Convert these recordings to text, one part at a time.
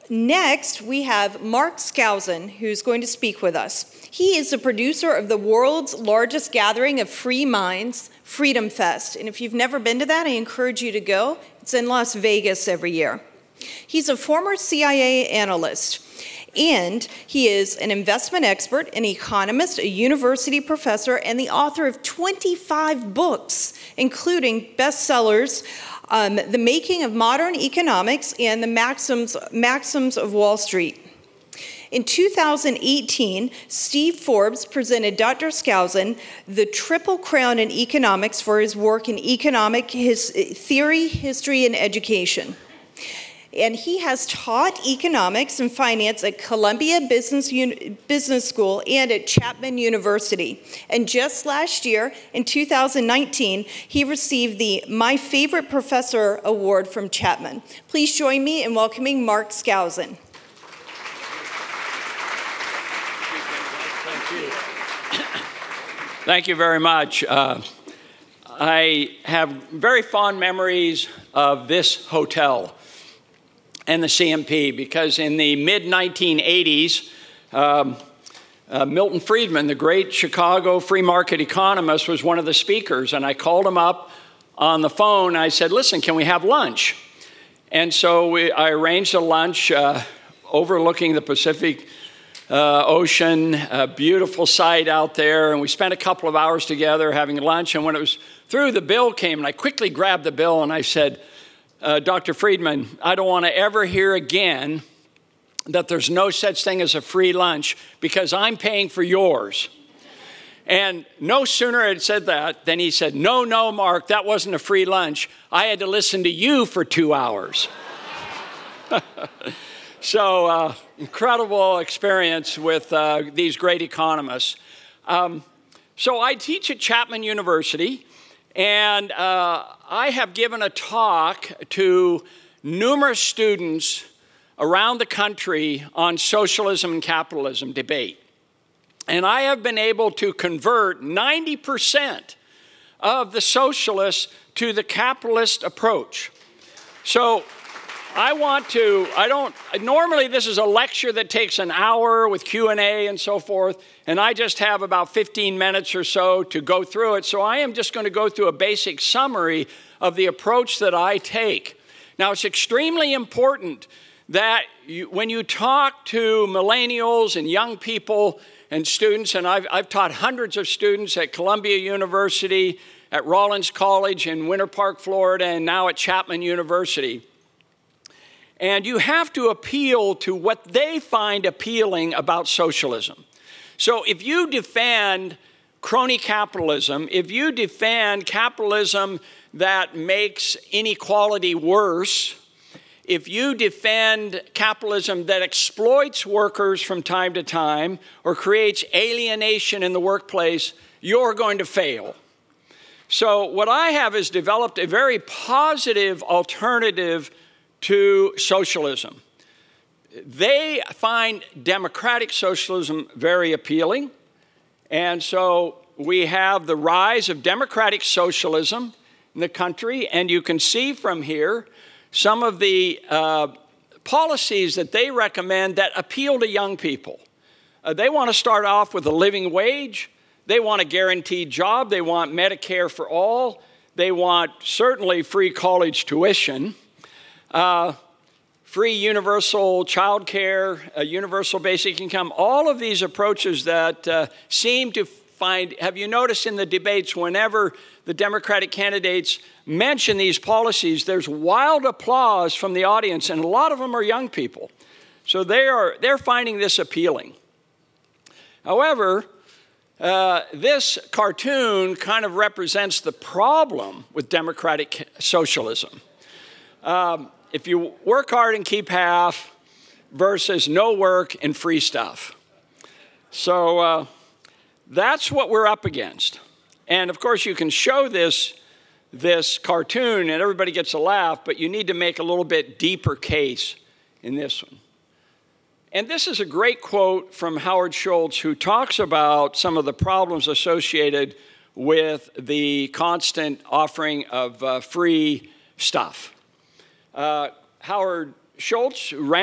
Next, we have Mark Skousen, who's going to speak with us. He is the producer of the world's largest gathering of free minds, Freedom Fest. And if you've never been to that, I encourage you to go. It's in Las Vegas every year. He's a former CIA analyst, and he is an investment expert, an economist, a university professor, and the author of 25 books, including bestsellers, The Making of Modern Economics and The Maxims of Wall Street. In 2018, Steve Forbes presented Dr. Skousen the Triple Crown in economics for his work in economic theory, history, and education. And he has taught economics and finance at Columbia Business School and at Chapman University. And just last year, in 2019, he received the My Favorite Professor Award from Chapman. Please join me in welcoming Mark Skousen. Thank you very much. I have very fond memories of this hotel and the CMP because in the mid-1980s, Milton Friedman, the great Chicago free market economist, was one of the speakers. And I called him up on the phone. I said, listen, can we have lunch? And so I arranged a lunch overlooking the Pacific Ocean, a beautiful sight out there. And we spent a couple of hours together having lunch. And when it was through, the bill came, and I quickly grabbed the bill and I said, Dr. Friedman, I don't want to ever hear again that there's no such thing as a free lunch because I'm paying for yours. And no sooner had said that than he said, no, Mark, that wasn't a free lunch. I had to listen to you for 2 hours. So incredible experience with these great economists. So I teach at Chapman University, and I have given a talk to numerous students around the country on socialism and capitalism debate. And I have been able to convert 90% of the socialists to the capitalist approach. So normally this is a lecture that takes an hour with Q&A and so forth, and I just have about 15 minutes or so to go through it. So I am just going to go through a basic summary of the approach that I take. Now, it's extremely important that when you talk to millennials and young people and students, and I've taught hundreds of students at Columbia University, at Rollins College in Winter Park, Florida, and now at Chapman University. And you have to appeal to what they find appealing about socialism. So if you defend crony capitalism, if you defend capitalism that makes inequality worse, if you defend capitalism that exploits workers from time to time or creates alienation in the workplace, you're going to fail. So what I have is developed a very positive alternative to socialism. They find democratic socialism very appealing. And so we have the rise of democratic socialism in the country. And you can see from here some of the policies that they recommend that appeal to young people. They want to start off with a living wage. They want a guaranteed job. They want Medicare for all. They want certainly free college tuition. Free universal child care, universal basic income, all of these approaches that seem to find, have you noticed in the debates, whenever the Democratic candidates mention these policies, there's wild applause from the audience, and a lot of them are young people. So they're finding this appealing. However, this cartoon kind of represents the problem with democratic socialism. If you work hard and keep half versus no work and free stuff. So that's what we're up against. And of course you can show this cartoon and everybody gets a laugh, but you need to make a little bit deeper case in this one. And this is a great quote from Howard Schultz, who talks about some of the problems associated with the constant offering of free stuff. Howard Schultz ran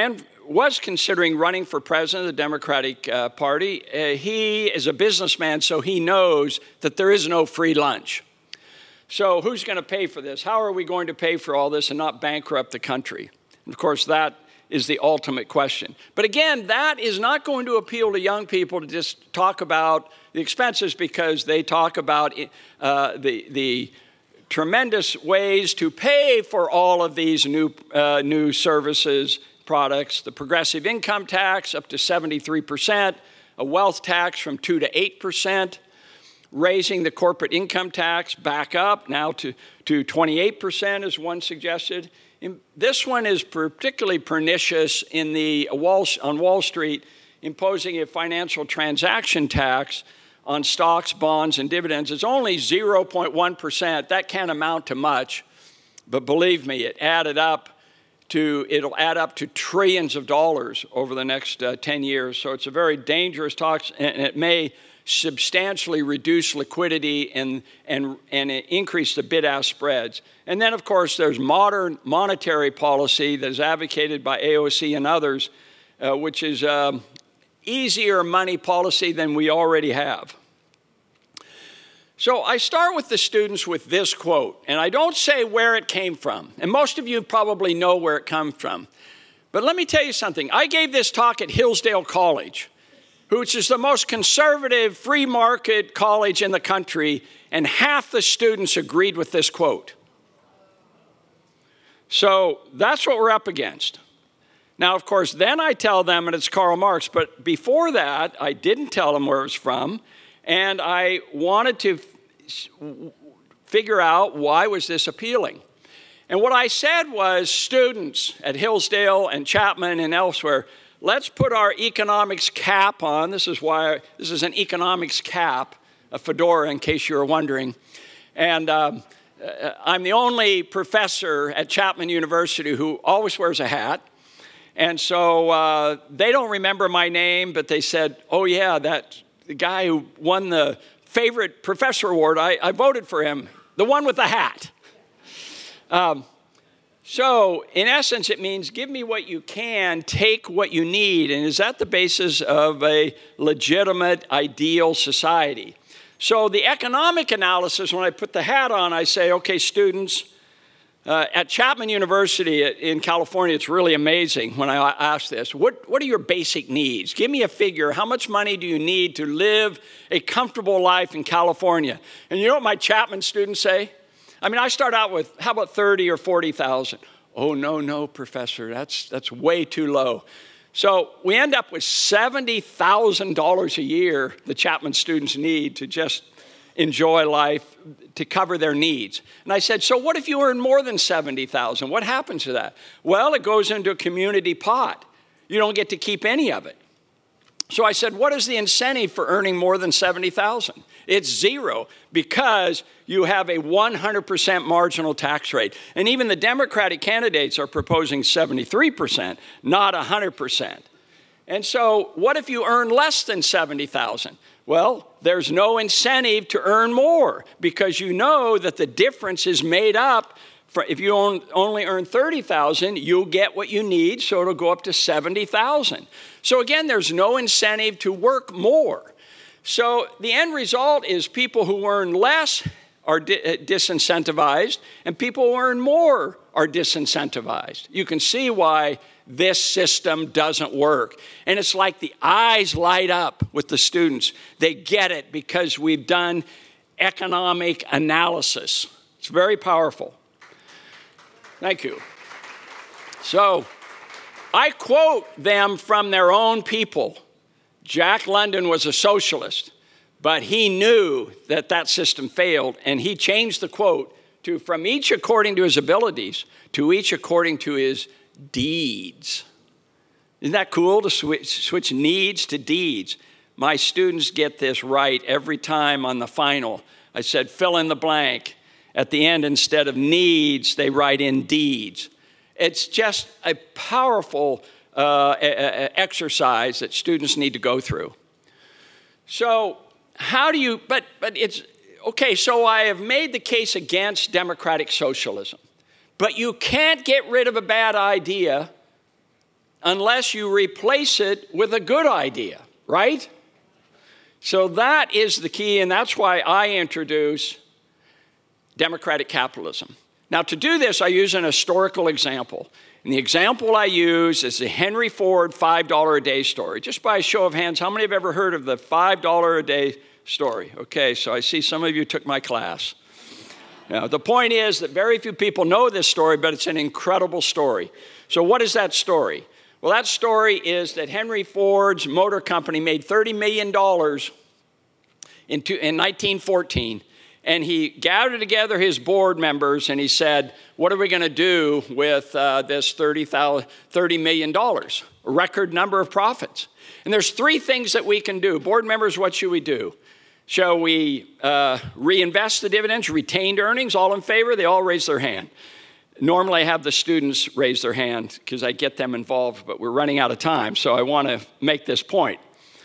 was considering running for president of the Democratic Party. He is a businessman, so he knows that there is no free lunch. So who's going to pay for this? How are we going to pay for all this and not bankrupt the country? And of course, that is the ultimate question. But again, that is not going to appeal to young people to just talk about the expenses, because they talk about the tremendous ways to pay for all of these new services, products, the progressive income tax up to 73%, a wealth tax from 2 to 8%, raising the corporate income tax back up now to 28%, as one suggested. This one is particularly pernicious on Wall Street, imposing a financial transaction tax on stocks, bonds, and dividends. It's only 0.1%. That can't amount to much, but believe me, it'll add up to trillions of dollars over the next 10 years. So it's a very dangerous tax, and it may substantially reduce liquidity and increase the bid-ask spreads. And then, of course, there's modern monetary policy that is advocated by AOC and others, which is easier money policy than we already have. So I start with the students with this quote, and I don't say where it came from. And most of you probably know where it comes from. But let me tell you something. I gave this talk at Hillsdale College, which is the most conservative free market college in the country, and half the students agreed with this quote. So that's what we're up against. Now, of course, then I tell them, and it's Karl Marx, but before that, I didn't tell them where it was from, and I wanted to figure out why was this appealing. And what I said was, students at Hillsdale and Chapman and elsewhere, let's put our economics cap on. This is an economics cap, a fedora, in case you were wondering. And I'm the only professor at Chapman University who always wears a hat. And so they don't remember my name, but they said, oh yeah, that the guy who won the favorite professor award, I voted for him, the one with the hat. So in essence, it means give me what you can, take what you need. And is that the basis of a legitimate, ideal society? So the economic analysis, when I put the hat on, I say, okay, students, at Chapman University in California, it's really amazing when I ask this. What are your basic needs? Give me a figure. How much money do you need to live a comfortable life in California? And you know what my Chapman students say? I mean, I start out with, how about 30 or 40,000? Oh, no, professor, that's way too low. So we end up with $70,000 a year the Chapman students need to just enjoy life, to cover their needs. And I said, so what if you earn more than $70,000? What happens to that? Well, it goes into a community pot. You don't get to keep any of it. So I said, what is the incentive for earning more than $70,000? It's zero, because you have a 100% marginal tax rate. And even the Democratic candidates are proposing 73%, not 100%. And so what if you earn less than $70,000? Well, there's no incentive to earn more, because you know that the difference is made up. If you only earn $30,000, you'll get what you need, so it'll go up to $70,000. So again, there's no incentive to work more. So the end result is people who earn less are disincentivized, and people who earn more are disincentivized. You can see why this system doesn't work. And it's like the eyes light up with the students. They get it because we've done economic analysis. It's very powerful. Thank you. So I quote them from their own people. Jack London was a socialist, but he knew that that system failed, and he changed the quote to from each according to his abilities to each according to his deeds. Isn't that cool to switch needs to deeds? My students get this right every time on the final. I said, fill in the blank. At the end, instead of needs, they write in deeds. It's just a powerful exercise that students need to go through. So how do you, but it's, okay, so I have made the case against democratic socialism. But you can't get rid of a bad idea unless you replace it with a good idea, right? So that is the key, and that's why I introduce democratic capitalism. Now, to do this, I use an historical example. And the example I use is the Henry Ford $5 a day story. Just by a show of hands, how many have ever heard of the $5 a day story? Okay, so I see some of you took my class. Now, the point is that very few people know this story, but it's an incredible story. So what is that story? Well, that story is that Henry Ford's motor company made $30 million in 1914. And he gathered together his board members and he said, what are we going to do with this $30 million? A record number of profits. And there's three things that we can do. Board members, what should we do? Shall we reinvest the dividends, retained earnings? All in favor? They all raise their hand. Normally I have the students raise their hand because I get them involved, but we're running out of time, so I want to make this point.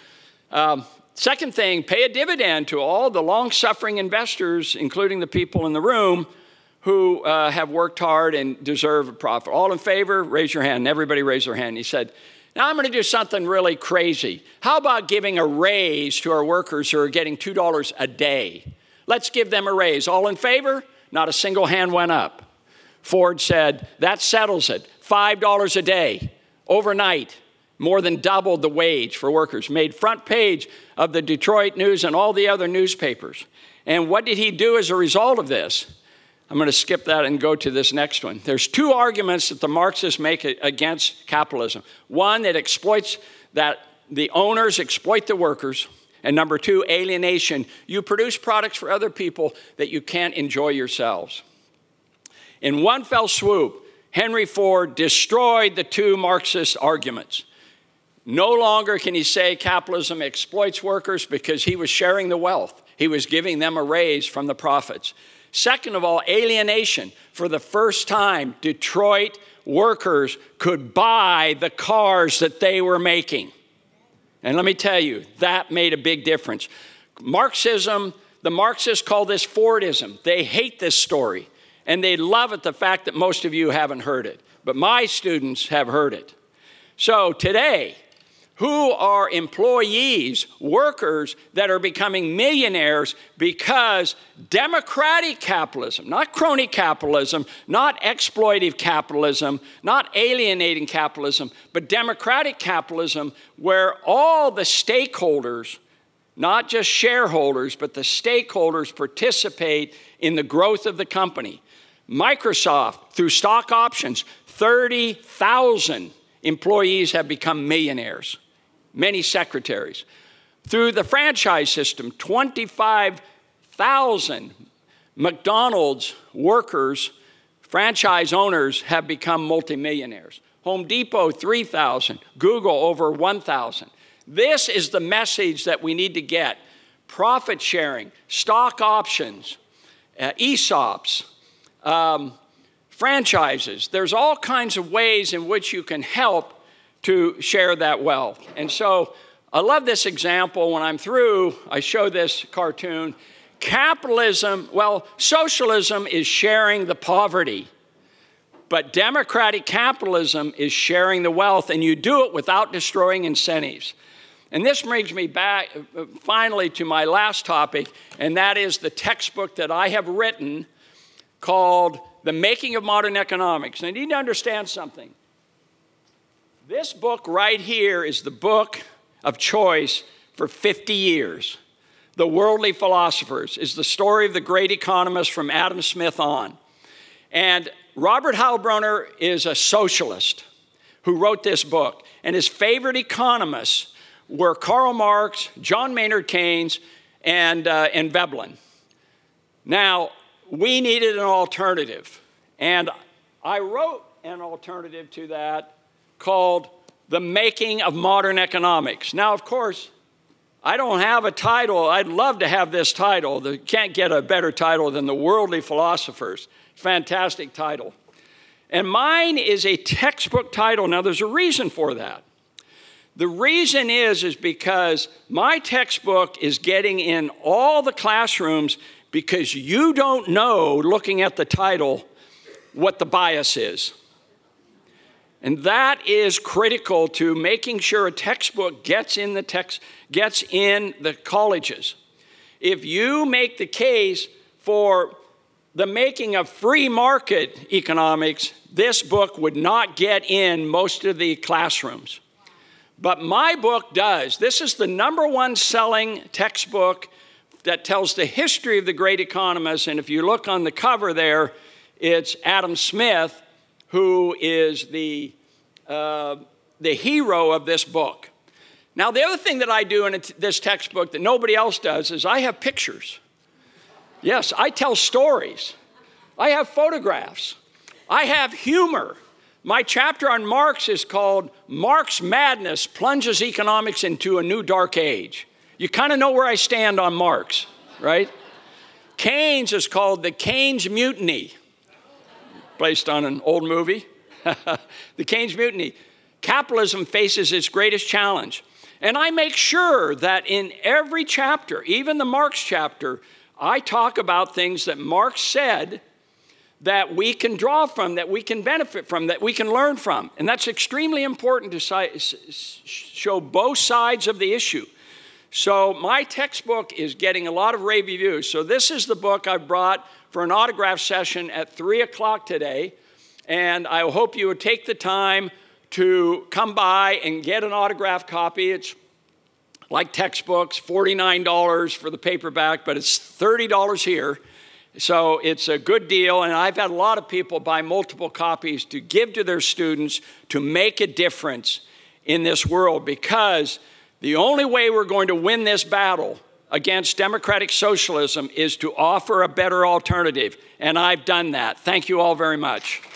Second thing, pay a dividend to all the long-suffering investors, including the people in the room who have worked hard and deserve a profit. All in favor, raise your hand. And everybody raised their hand. He said, now I'm going to do something really crazy. How about giving a raise to our workers who are getting $2 a day? Let's give them a raise. All in favor? Not a single hand went up. Ford said, that settles it. $5 a day, overnight. More than doubled the wage for workers, made front page of the Detroit News and all the other newspapers. And what did he do as a result of this? I'm going to skip that and go to this next one. There's two arguments that the Marxists make against capitalism. One, that exploits, that the owners exploit the workers. And number two, alienation. You produce products for other people that you can't enjoy yourselves. In one fell swoop, Henry Ford destroyed the two Marxist arguments. No longer can he say capitalism exploits workers because he was sharing the wealth. He was giving them a raise from the profits. Second of all, alienation. For the first time, Detroit workers could buy the cars that they were making. And let me tell you, that made a big difference. Marxism, the Marxists call this Fordism. They hate this story. And they love it, the fact that most of you haven't heard it. But my students have heard it. So today, who are employees, workers that are becoming millionaires because democratic capitalism, not crony capitalism, not exploitive capitalism, not alienating capitalism, but democratic capitalism where all the stakeholders, not just shareholders, but the stakeholders participate in the growth of the company. Microsoft, through stock options, 30,000 employees have become millionaires, many secretaries. Through the franchise system, 25,000 McDonald's workers, franchise owners, have become multimillionaires. Home Depot, 3,000. Google, over 1,000. This is the message that we need to get. Profit sharing, stock options, ESOPs, franchises. There's all kinds of ways in which you can help to share that wealth. And so I love this example. When I'm through, I show this cartoon. Capitalism, well, socialism is sharing the poverty, but democratic capitalism is sharing the wealth, and you do it without destroying incentives. And this brings me back finally to my last topic, and that is the textbook that I have written called The Making of Modern Economics. And I need to understand something. This book right here is the book of choice for 50 years. The Worldly Philosophers is the story of the great economists from Adam Smith on. And Robert Heilbroner is a socialist who wrote this book. And his favorite economists were Karl Marx, John Maynard Keynes, and Veblen. Now, we needed an alternative. And I wrote an alternative to that called The Making of Modern Economics. Now, of course, I don't have a title. I'd love to have this title. You can't get a better title than The Worldly Philosophers. Fantastic title. And mine is a textbook title. Now, there's a reason for that. The reason is because my textbook is getting in all the classrooms because you don't know, looking at the title, what the bias is. And that is critical to making sure a textbook gets in the colleges. If you make the case for the making of free market economics, this book would not get in most of the classrooms. But my book does. This is the #1 selling textbook that tells the history of the great economists. And if you look on the cover there, it's Adam Smith, who is the hero of this book. Now, the other thing that I do in this textbook that nobody else does is I have pictures. Yes, I tell stories. I have photographs. I have humor. My chapter on Marx is called Marx Madness Plunges Economics into a New Dark Age. You kind of know where I stand on Marx, right? Keynes is called the Keynes Mutiny, based on an old movie. The Keynes Mutiny. Capitalism faces its greatest challenge. And I make sure that in every chapter, even the Marx chapter, I talk about things that Marx said that we can draw from, that we can benefit from, that we can learn from. And that's extremely important to show both sides of the issue. So my textbook is getting a lot of rave reviews. So this is the book I brought for an autograph session at 3 o'clock today. And I hope you would take the time to come by and get an autographed copy. It's like textbooks, $49 for the paperback, but it's $30 here. So it's a good deal, and I've had a lot of people buy multiple copies to give to their students to make a difference in this world, because the only way we're going to win this battle against democratic socialism is to offer a better alternative, and I've done that. Thank you all very much.